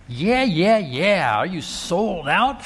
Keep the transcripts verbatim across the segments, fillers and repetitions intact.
Yeah, yeah, yeah. Are you sold out?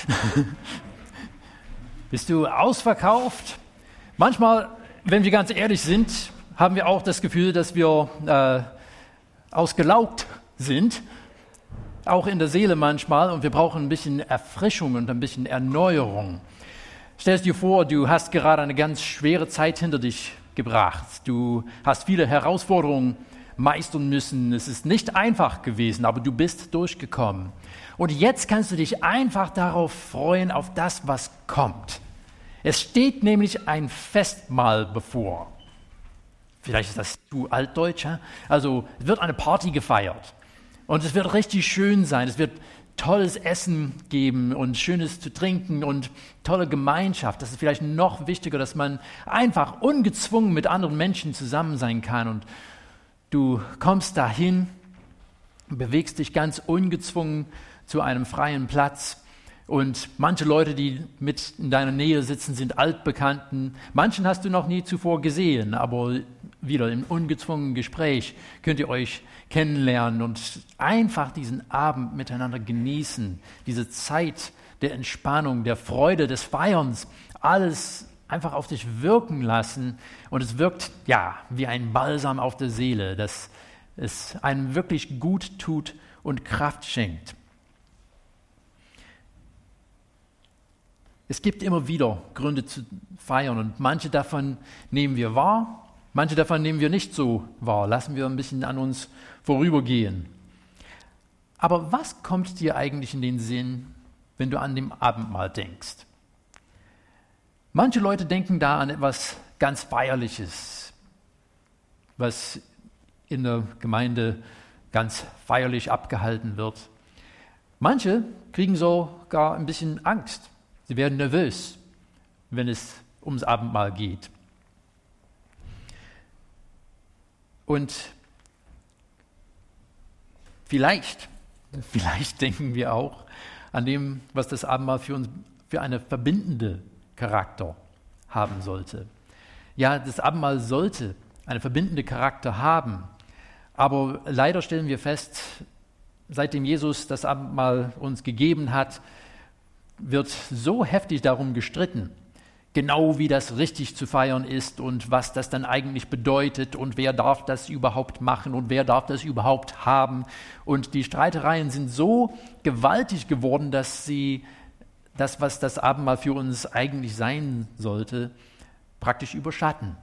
Bist du ausverkauft? Manchmal, wenn wir ganz ehrlich sind, haben wir auch das Gefühl, dass wir äh, ausgelaugt sind, auch in der Seele manchmal, und wir brauchen ein bisschen Erfrischung und ein bisschen Erneuerung. Stell dir vor, du hast gerade eine ganz schwere Zeit hinter dich gebracht. Du hast viele Herausforderungen meistern müssen. Es ist nicht einfach gewesen, aber du bist durchgekommen. Und jetzt kannst du dich einfach darauf freuen, auf das, was kommt. Es steht nämlich ein Festmahl bevor. Vielleicht ist das zu altdeutsch. He? Also es wird eine Party gefeiert und es wird richtig schön sein. Es wird tolles Essen geben und Schönes zu trinken und tolle Gemeinschaft. Das ist vielleicht noch wichtiger, dass man einfach ungezwungen mit anderen Menschen zusammen sein kann. Und du kommst dahin, bewegst dich ganz ungezwungen zu einem freien Platz. Und manche Leute, die mit in deiner Nähe sitzen, sind Altbekannten. Manchen hast du noch nie zuvor gesehen, aber wieder im ungezwungenen Gespräch könnt ihr euch kennenlernen und einfach diesen Abend miteinander genießen. Diese Zeit der Entspannung, der Freude, des Feierns, alles einfach auf dich wirken lassen. Und es wirkt, ja, wie ein Balsam auf der Seele, dass es einem wirklich gut tut und Kraft schenkt. Es gibt immer wieder Gründe zu feiern und manche davon nehmen wir wahr, manche davon nehmen wir nicht so wahr, lassen wir ein bisschen an uns vorübergehen. Aber was kommt dir eigentlich in den Sinn, wenn du an dem Abendmahl denkst? Manche Leute denken da an etwas ganz Feierliches, was in der Gemeinde ganz feierlich abgehalten wird. Manche kriegen sogar ein bisschen Angst. Sie werden nervös, wenn es ums Abendmahl geht. Und vielleicht, vielleicht denken wir auch an dem, was das Abendmahl für uns für eine verbindende Charakter haben sollte. Ja, das Abendmahl sollte einen verbindenden Charakter haben, aber leider stellen wir fest, seitdem Jesus das Abendmahl uns gegeben hat, wird so heftig darum gestritten, genau wie das richtig zu feiern ist und was das dann eigentlich bedeutet und wer darf das überhaupt machen und wer darf das überhaupt haben. Und die Streitereien sind so gewaltig geworden, dass sie das, was das Abendmahl für uns eigentlich sein sollte, praktisch überschatten.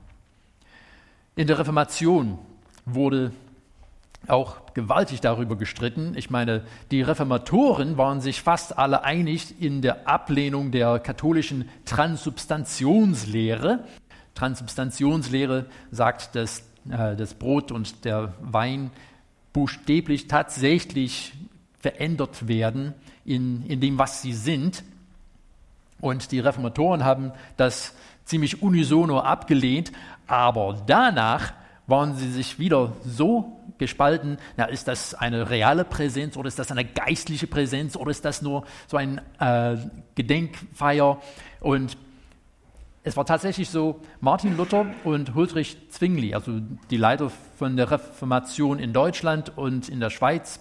In der Reformation wurde auch gewaltig darüber gestritten. Ich meine, die Reformatoren waren sich fast alle einig in der Ablehnung der katholischen Transsubstantionslehre. Transsubstantionslehre sagt, dass äh, das Brot und der Wein buchstäblich tatsächlich verändert werden in, in dem, was sie sind. Und die Reformatoren haben das ziemlich unisono abgelehnt, aber danach waren sie sich wieder so gespalten, na, ist das eine reale Präsenz oder ist das eine geistliche Präsenz oder ist das nur so ein äh, Gedenkfeier? Und es war tatsächlich so, Martin Luther und Huldrych Zwingli, also die Leiter von der Reformation in Deutschland und in der Schweiz,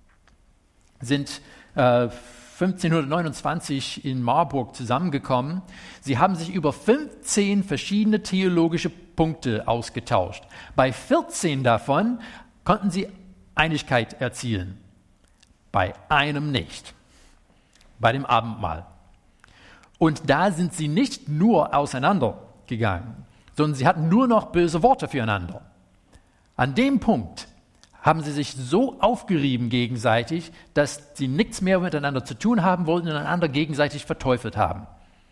sind äh, fünfzehnhundertneunundzwanzig in Marburg zusammengekommen. Sie haben sich über fünfzehn verschiedene theologische Punkte ausgetauscht. Bei vierzehn davon konnten sie Einigkeit erzielen. Bei einem nicht. Bei dem Abendmahl. Und da sind sie nicht nur auseinandergegangen, sondern sie hatten nur noch böse Worte füreinander. An dem Punkt haben sie sich so aufgerieben gegenseitig, dass sie nichts mehr miteinander zu tun haben wollten und einander gegenseitig verteufelt haben.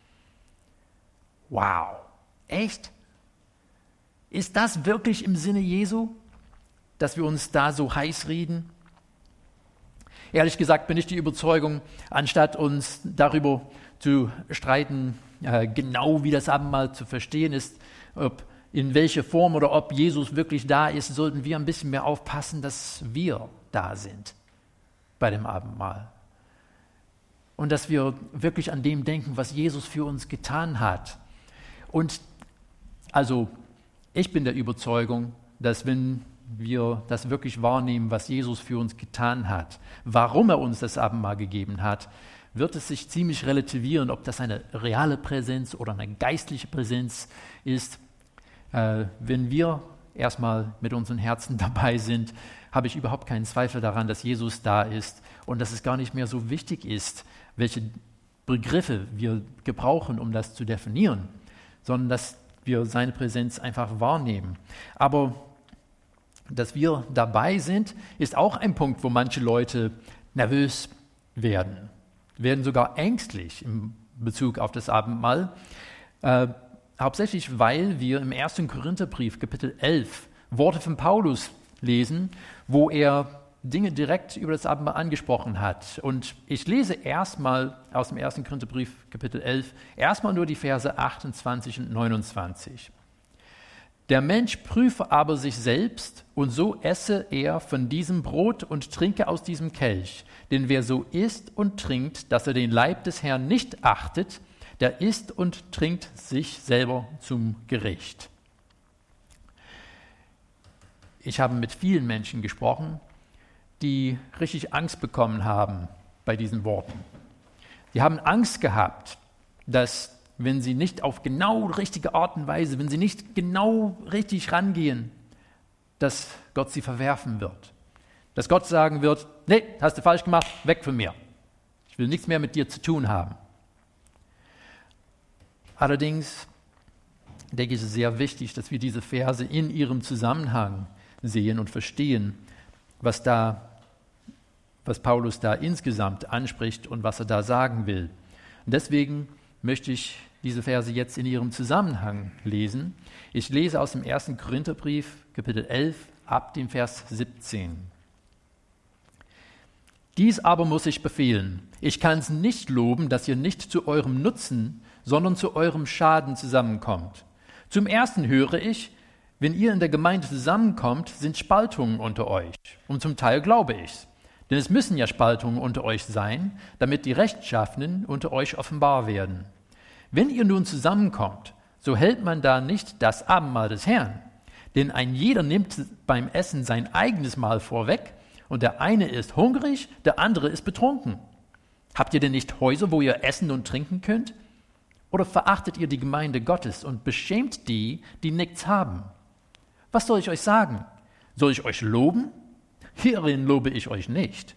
Wow, echt? Ist das wirklich im Sinne Jesu, dass wir uns da so heiß reden? Ehrlich gesagt bin ich die Überzeugung, anstatt uns darüber zu streiten, äh, genau wie das Abendmahl zu verstehen ist, ob in welche Form oder ob Jesus wirklich da ist, sollten wir ein bisschen mehr aufpassen, dass wir da sind bei dem Abendmahl. Und dass wir wirklich an dem denken, was Jesus für uns getan hat. Und also ich bin der Überzeugung, dass wenn wir das wirklich wahrnehmen, was Jesus für uns getan hat, warum er uns das Abendmahl gegeben hat, wird es sich ziemlich relativieren, ob das eine reale Präsenz oder eine geistliche Präsenz ist. Äh, wenn wir erstmal mit unseren Herzen dabei sind, habe ich überhaupt keinen Zweifel daran, dass Jesus da ist und dass es gar nicht mehr so wichtig ist, welche Begriffe wir gebrauchen, um das zu definieren, sondern dass wir seine Präsenz einfach wahrnehmen. Aber dass wir dabei sind, ist auch ein Punkt, wo manche Leute nervös werden, werden sogar ängstlich in Bezug auf das Abendmahl, äh, hauptsächlich weil wir im ersten Korintherbrief, Kapitel elf, Worte von Paulus lesen, wo er Dinge direkt über das Abendmahl angesprochen hat. Und ich lese erstmal aus dem ersten Korintherbrief, Kapitel elf, erstmal nur die Verse achtundzwanzig und neunundzwanzig. Der Mensch prüfe aber sich selbst, und so esse er von diesem Brot und trinke aus diesem Kelch. Denn wer so isst und trinkt, dass er den Leib des Herrn nicht achtet, der isst und trinkt sich selber zum Gericht. Ich habe mit vielen Menschen gesprochen, die richtig Angst bekommen haben bei diesen Worten. Die haben Angst gehabt, dass wenn sie nicht auf genau richtige Art und Weise, wenn sie nicht genau richtig rangehen, dass Gott sie verwerfen wird. Dass Gott sagen wird, nee, hast du falsch gemacht, weg von mir. Ich will nichts mehr mit dir zu tun haben. Allerdings denke ich, es ist sehr wichtig, dass wir diese Verse in ihrem Zusammenhang sehen und verstehen, was da, was Paulus da insgesamt anspricht und was er da sagen will. Und deswegen möchte ich diese Verse jetzt in ihrem Zusammenhang lesen. Ich lese aus dem ersten Korintherbrief, Kapitel elf, ab dem Vers siebzehn. Dies aber muss ich befehlen. Ich kann es nicht loben, dass ihr nicht zu eurem Nutzen, sondern zu eurem Schaden zusammenkommt. Zum Ersten höre ich, wenn ihr in der Gemeinde zusammenkommt, sind Spaltungen unter euch. Und zum Teil glaube ich's. Denn es müssen ja Spaltungen unter euch sein, damit die Rechtschaffenen unter euch offenbar werden. Wenn ihr nun zusammenkommt, so hält man da nicht das Abendmahl des Herrn. Denn ein jeder nimmt beim Essen sein eigenes Mahl vorweg, und der eine ist hungrig, der andere ist betrunken. Habt ihr denn nicht Häuser, wo ihr essen und trinken könnt? Oder verachtet ihr die Gemeinde Gottes und beschämt die, die nichts haben? Was soll ich euch sagen? Soll ich euch loben? Hierin lobe ich euch nicht.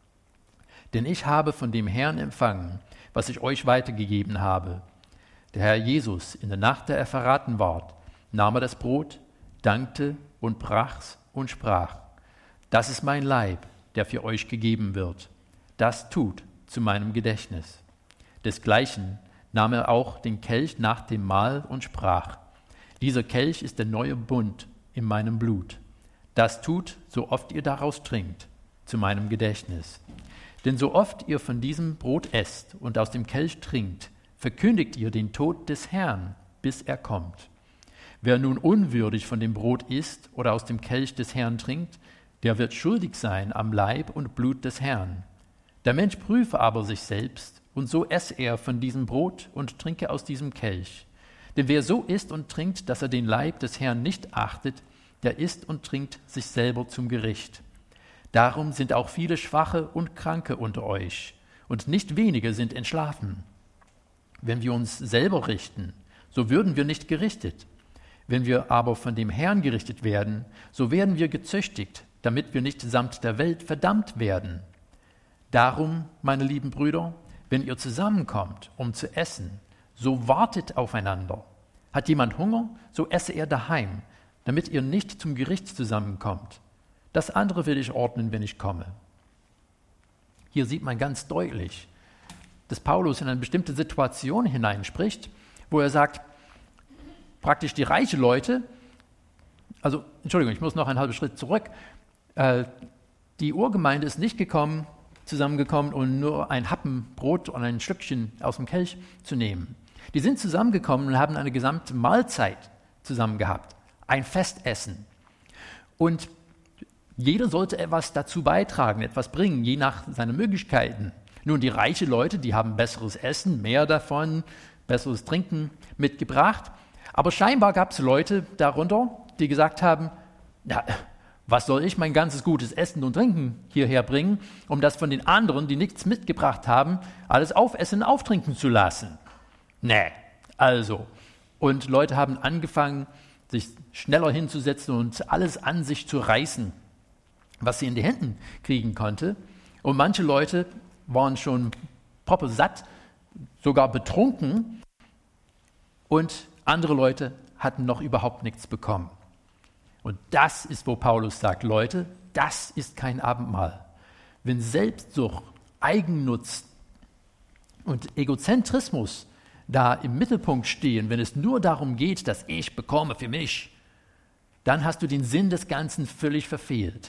Denn ich habe von dem Herrn empfangen, was ich euch weitergegeben habe. Der Herr Jesus, in der Nacht, da er verraten ward, nahm er das Brot, dankte und brach's und sprach: Das ist mein Leib, der für euch gegeben wird. Das tut zu meinem Gedächtnis. Desgleichen nahm er auch den Kelch nach dem Mahl und sprach: Dieser Kelch ist der neue Bund in meinem Blut. Das tut, so oft ihr daraus trinkt, zu meinem Gedächtnis. Denn so oft ihr von diesem Brot esst und aus dem Kelch trinkt, verkündigt ihr den Tod des Herrn, bis er kommt. Wer nun unwürdig von dem Brot isst oder aus dem Kelch des Herrn trinkt, der wird schuldig sein am Leib und Blut des Herrn. Der Mensch prüfe aber sich selbst, und so esse er von diesem Brot und trinke aus diesem Kelch. Denn wer so isst und trinkt, dass er den Leib des Herrn nicht achtet, der isst und trinkt sich selber zum Gericht. Darum sind auch viele Schwache und Kranke unter euch, und nicht wenige sind entschlafen. Wenn wir uns selber richten, so würden wir nicht gerichtet. Wenn wir aber von dem Herrn gerichtet werden, so werden wir gezüchtigt, damit wir nicht samt der Welt verdammt werden. Darum, meine lieben Brüder, wenn ihr zusammenkommt, um zu essen, so wartet aufeinander. Hat jemand Hunger, so esse er daheim, damit ihr nicht zum Gericht zusammenkommt. Das andere will ich ordnen, wenn ich komme. Hier sieht man ganz deutlich, dass Paulus in eine bestimmte Situation hineinspricht, wo er sagt, praktisch die reichen Leute, also, Entschuldigung, ich muss noch einen halben Schritt zurück, äh, die Urgemeinde ist nicht gekommen, zusammengekommen, um nur ein Happen Brot und ein Stückchen aus dem Kelch zu nehmen. Die sind zusammengekommen und haben eine gesamte Mahlzeit zusammen gehabt, ein Festessen. Und jeder sollte etwas dazu beitragen, etwas bringen, je nach seinen Möglichkeiten. Nun, die reichen Leute, die haben besseres Essen, mehr davon, besseres Trinken mitgebracht. Aber scheinbar gab es Leute darunter, die gesagt haben, ja, Was soll ich mein ganzes gutes Essen und Trinken hierher bringen, um das von den anderen, die nichts mitgebracht haben, alles aufessen und auftrinken zu lassen? Nee, also. Und Leute haben angefangen, sich schneller hinzusetzen und alles an sich zu reißen, was sie in die Händen kriegen konnte. Und manche Leute waren schon proppesatt, sogar betrunken. Und andere Leute hatten noch überhaupt nichts bekommen. Und das ist, wo Paulus sagt, Leute, das ist kein Abendmahl. Wenn Selbstsucht, Eigennutz und Egozentrismus da im Mittelpunkt stehen, wenn es nur darum geht, dass ich bekomme für mich, dann hast du den Sinn des Ganzen völlig verfehlt.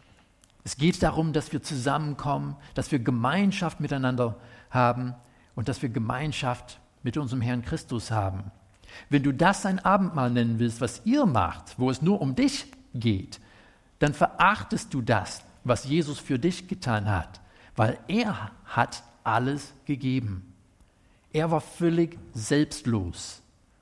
Es geht darum, dass wir zusammenkommen, dass wir Gemeinschaft miteinander haben und dass wir Gemeinschaft mit unserem Herrn Christus haben. Wenn du das ein Abendmahl nennen willst, was ihr macht, wo es nur um dich geht, dann verachtest du das, was Jesus für dich getan hat, weil er hat alles gegeben. Er war völlig selbstlos.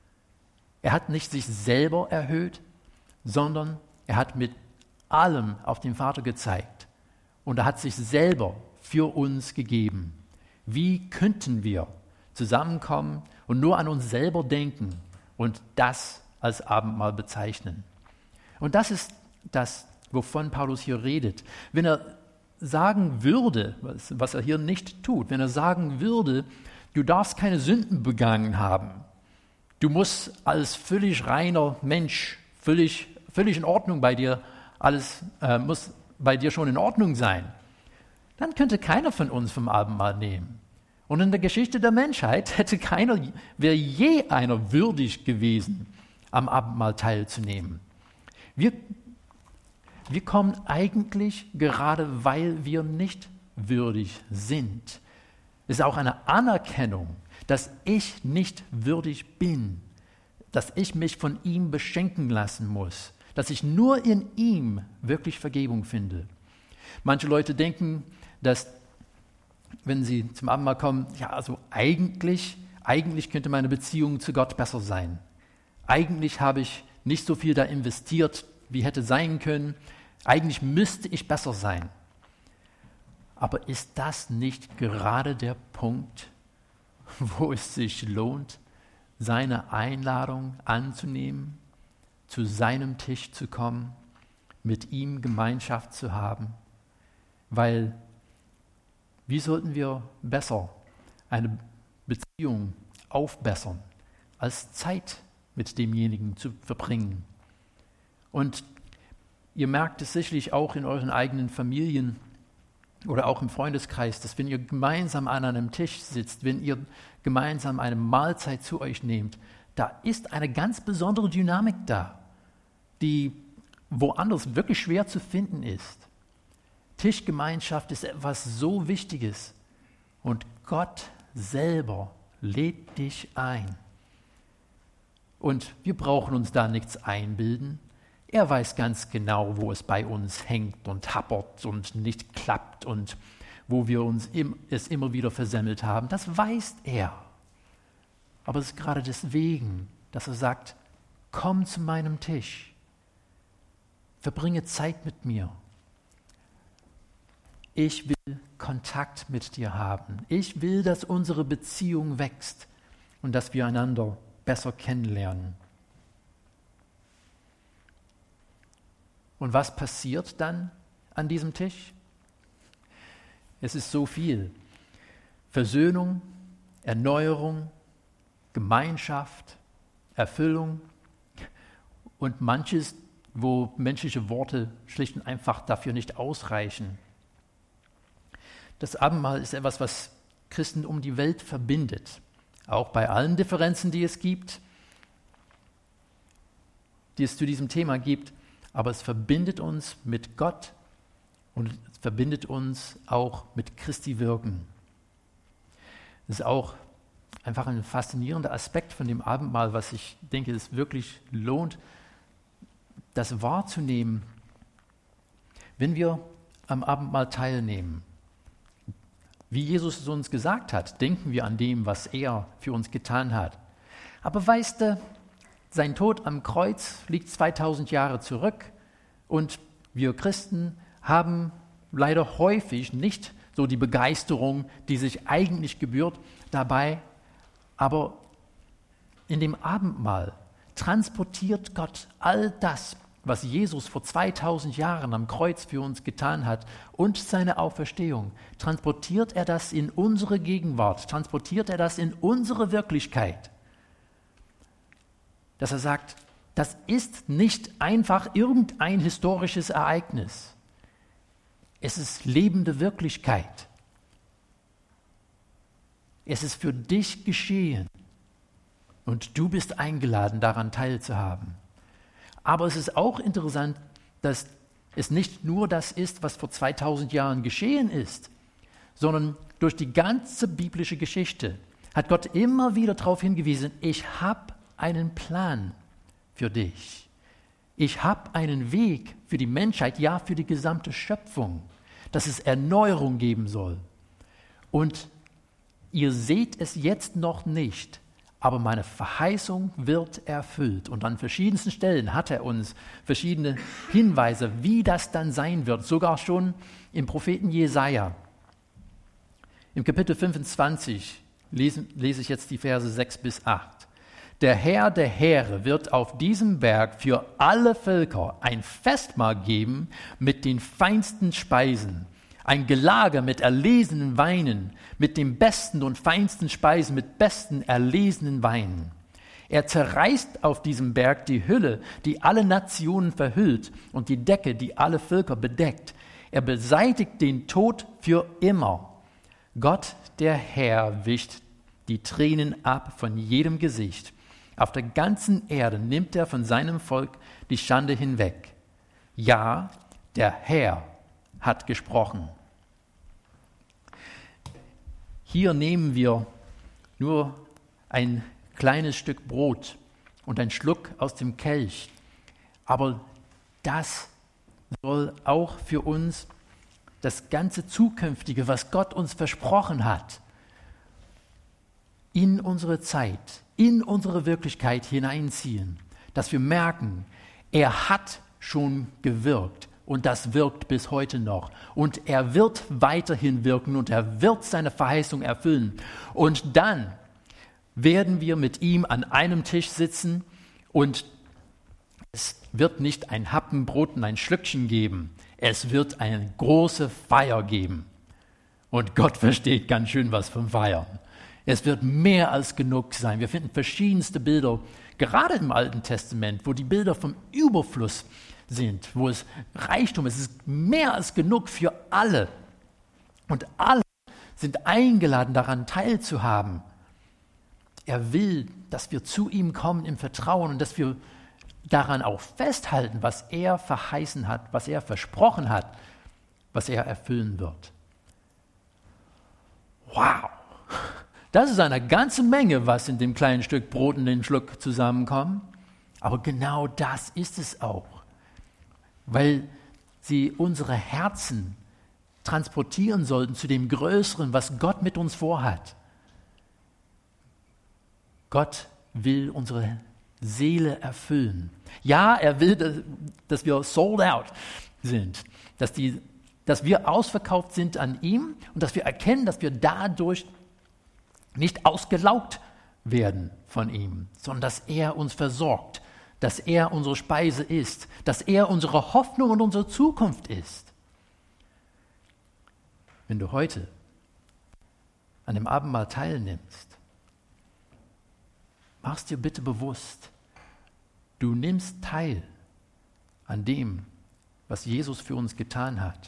Er hat nicht sich selber erhöht, sondern er hat mit allem auf den Vater gezeigt. Und er hat sich selber für uns gegeben. Wie könnten wir zusammenkommen und nur an uns selber denken und das als Abendmahl bezeichnen? Und das ist das, wovon Paulus hier redet. Wenn er sagen würde, was, was er hier nicht tut, wenn er sagen würde, du darfst keine Sünden begangen haben, du musst als völlig reiner Mensch, völlig, völlig in Ordnung bei dir, alles äh, muss bei dir schon in Ordnung sein, dann könnte keiner von uns vom Abendmahl nehmen. Und in der Geschichte der Menschheit hätte keiner, wäre je einer würdig gewesen, am Abendmahl teilzunehmen. Wir, wir kommen eigentlich gerade, weil wir nicht würdig sind. Es ist auch eine Anerkennung, dass ich nicht würdig bin, dass ich mich von ihm beschenken lassen muss, dass ich nur in ihm wirklich Vergebung finde. Manche Leute denken, dass, wenn sie zum Abendmahl kommen, ja, also eigentlich, eigentlich könnte meine Beziehung zu Gott besser sein. Eigentlich habe ich nicht so viel da investiert, wie hätte sein können. Eigentlich müsste ich besser sein. Aber ist das nicht gerade der Punkt, wo es sich lohnt, seine Einladung anzunehmen, zu seinem Tisch zu kommen, mit ihm Gemeinschaft zu haben? Weil, wie sollten wir besser eine Beziehung aufbessern, als Zeit mit demjenigen zu verbringen? Und ihr merkt es sicherlich auch in euren eigenen Familien oder auch im Freundeskreis, dass wenn ihr gemeinsam an einem Tisch sitzt, wenn ihr gemeinsam eine Mahlzeit zu euch nehmt, da ist eine ganz besondere Dynamik da, die woanders wirklich schwer zu finden ist. Tischgemeinschaft ist etwas so Wichtiges und Gott selber lädt dich ein. Und wir brauchen uns da nichts einbilden. Er weiß ganz genau, wo es bei uns hängt und happert und nicht klappt und wo wir uns im, es immer wieder versemmelt haben. Das weiß er. Aber es ist gerade deswegen, dass er sagt, komm zu meinem Tisch, verbringe Zeit mit mir. Ich will Kontakt mit dir haben. Ich will, dass unsere Beziehung wächst und dass wir einander besser kennenlernen. Und was passiert dann an diesem Tisch? Es ist so viel. Versöhnung, Erneuerung, Gemeinschaft, Erfüllung und manches, wo menschliche Worte schlicht und einfach dafür nicht ausreichen. Das Abendmahl ist etwas, was Christen um die Welt verbindet. Auch bei allen Differenzen, die es gibt, die es zu diesem Thema gibt. Aber es verbindet uns mit Gott und es verbindet uns auch mit Christi Wirken. Das ist auch einfach ein faszinierender Aspekt von dem Abendmahl, was ich denke, es wirklich lohnt, das wahrzunehmen. Wenn wir am Abendmahl teilnehmen, wie Jesus es uns gesagt hat, denken wir an dem, was er für uns getan hat. Aber weißt du, sein Tod am Kreuz liegt zweitausend Jahre zurück und Wir Christen haben leider häufig nicht so die Begeisterung, die sich eigentlich gebührt, dabei, aber in dem Abendmahl transportiert Gott all das, was Jesus vor zweitausend Jahren am Kreuz für uns getan hat und seine Auferstehung, transportiert er das in unsere Gegenwart, transportiert er das in unsere Wirklichkeit. Dass er sagt, das ist nicht einfach irgendein historisches Ereignis. Es ist lebende Wirklichkeit. Es ist für dich geschehen und du bist eingeladen, daran teilzuhaben. Aber es ist auch interessant, dass es nicht nur das ist, was vor zweitausend Jahren geschehen ist, sondern durch die ganze biblische Geschichte hat Gott immer wieder darauf hingewiesen, ich habe einen Plan für dich. Ich habe einen Weg für die Menschheit, ja für die gesamte Schöpfung, dass es Erneuerung geben soll. Und ihr seht es jetzt noch nicht, aber meine Verheißung wird erfüllt. Und an verschiedensten Stellen hat er uns verschiedene Hinweise, wie das dann sein wird. Sogar schon im Propheten Jesaja. Im Kapitel fünfundzwanzig lese, lese ich jetzt die Verse sechs bis acht. Der Herr der Heere wird auf diesem Berg für alle Völker ein Festmahl geben mit den feinsten Speisen. Ein Gelage mit erlesenen Weinen, mit den besten und feinsten Speisen, mit besten erlesenen Weinen. Er zerreißt auf diesem Berg die Hülle, die alle Nationen verhüllt, und die Decke, die alle Völker bedeckt. Er beseitigt den Tod für immer. Gott, der Herr, wischt die Tränen ab von jedem Gesicht. Auf der ganzen Erde nimmt er von seinem Volk die Schande hinweg. Ja, der Herr hat gesprochen. Hier nehmen wir nur ein kleines Stück Brot und einen Schluck aus dem Kelch. Aber das soll auch für uns das ganze Zukünftige, was Gott uns versprochen hat, in unsere Zeit, in unsere Wirklichkeit hineinziehen. Dass wir merken, er hat schon gewirkt. Und das wirkt bis heute noch. Und er wird weiterhin wirken und er wird seine Verheißung erfüllen. Und dann werden wir mit ihm an einem Tisch sitzen und es wird nicht ein Happen Brot und ein Schlückchen geben. Es wird eine große Feier geben. Und Gott versteht ganz schön was vom Feiern. Es wird mehr als genug sein. Wir finden verschiedenste Bilder, gerade im Alten Testament, wo die Bilder vom Überfluss sind, wo es Reichtum ist. Es ist mehr als genug für alle. Und alle sind eingeladen, daran teilzuhaben. Er will, dass wir zu ihm kommen im Vertrauen und dass wir daran auch festhalten, was er verheißen hat, was er versprochen hat, was er erfüllen wird. Wow! Das ist eine ganze Menge, was in dem kleinen Stück Brot und dem Schluck zusammenkommt. Aber genau das ist es auch. Weil sie unsere Herzen transportieren sollten zu dem Größeren, was Gott mit uns vorhat. Gott will unsere Seele erfüllen. Ja, er will, dass wir sold out sind, dass, die, dass wir ausverkauft sind an ihm und dass wir erkennen, dass wir dadurch nicht ausgelaugt werden von ihm, sondern dass er uns versorgt, dass er unsere Speise ist, dass er unsere Hoffnung und unsere Zukunft ist. Wenn du heute an dem Abendmahl teilnimmst, machst dir bitte bewusst, du nimmst teil an dem, was Jesus für uns getan hat.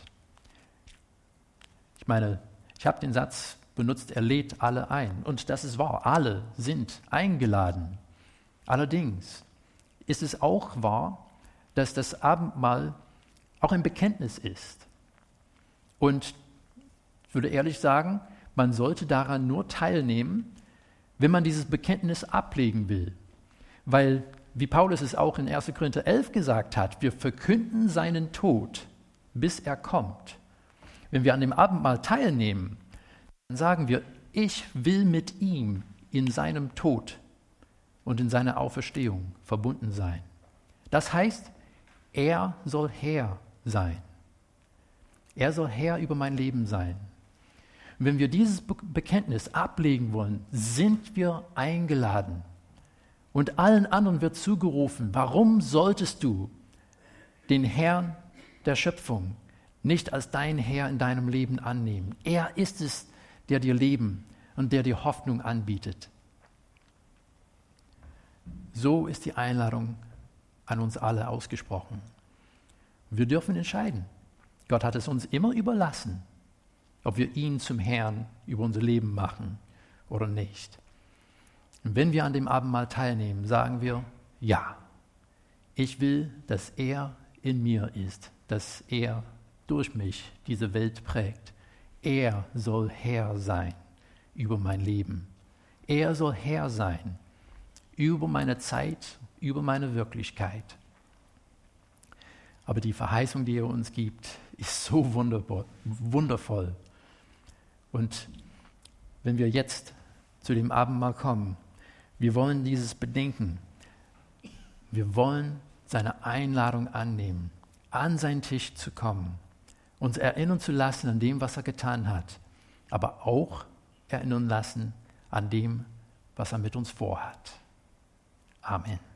Ich meine, ich habe den Satz benutzt, er lädt alle ein. Und das ist wahr, alle sind eingeladen. Allerdings ist es auch wahr, dass das Abendmahl auch ein Bekenntnis ist. Und ich würde ehrlich sagen, man sollte daran nur teilnehmen, wenn man dieses Bekenntnis ablegen will. Weil, wie Paulus es auch in erster Korinther elf gesagt hat, wir verkünden seinen Tod, bis er kommt. Wenn wir an dem Abendmahl teilnehmen, dann sagen wir, ich will mit ihm in seinem Tod und in seiner Auferstehung verbunden sein. Das heißt, er soll Herr sein. Er soll Herr über mein Leben sein. Und wenn wir dieses Be- Bekenntnis ablegen wollen, sind wir eingeladen. Und allen anderen wird zugerufen, warum solltest du den Herrn der Schöpfung nicht als dein Herr in deinem Leben annehmen? Er ist es, der dir Leben und der dir Hoffnung anbietet. So ist die Einladung an uns alle ausgesprochen. Wir dürfen entscheiden. Gott hat es uns immer überlassen, ob wir ihn zum Herrn über unser Leben machen oder nicht. Und wenn wir an dem Abendmahl teilnehmen, sagen wir, ja, ich will, dass er in mir ist, dass er durch mich diese Welt prägt. Er soll Herr sein über mein Leben. Er soll Herr sein über meine Zeit, über meine Wirklichkeit. Aber die Verheißung, die er uns gibt, ist so wundervoll. Und wenn wir jetzt zu dem Abendmahl kommen, wir wollen dieses bedenken. Wir wollen seine Einladung annehmen, an seinen Tisch zu kommen, uns erinnern zu lassen an dem, was er getan hat, aber auch erinnern lassen an dem, was er mit uns vorhat. Amen.